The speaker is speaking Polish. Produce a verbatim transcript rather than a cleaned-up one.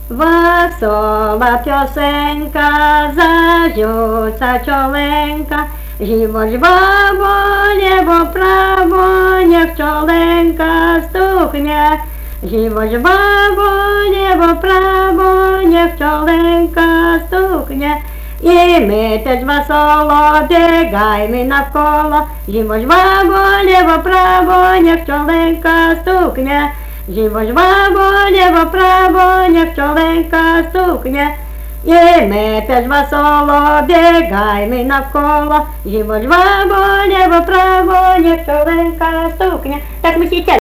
Wesoła piosenka zarzuca ciolenka, Zimość babo, lewo, prawo, niech ciolenka stuknie. Zimość babo, lewo, prawo, niech ciolenka stuknie. I my też wesoło biegajmy nakoło. Zimość babo, lewo, prawo, niech ciolenka stuknie. Zimość babo, lewo, prawo, niech ciolenka stuknie. I my też wesoło biegajmy nakoło. Zimość babo, lewo, prawo, niech ciolenka stuknie. Tak myślicie?